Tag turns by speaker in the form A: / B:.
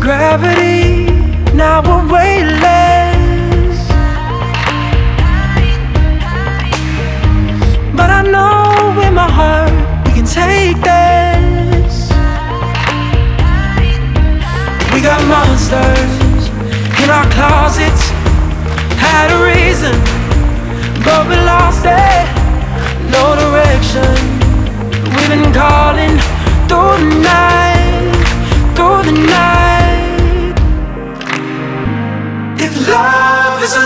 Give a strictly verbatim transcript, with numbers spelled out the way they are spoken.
A: gravity, now we're weightless. But I know in my heart we can take this. We got monsters in our closets, had a reason, but we lost it. No direction, we've been calling through the night, through the night.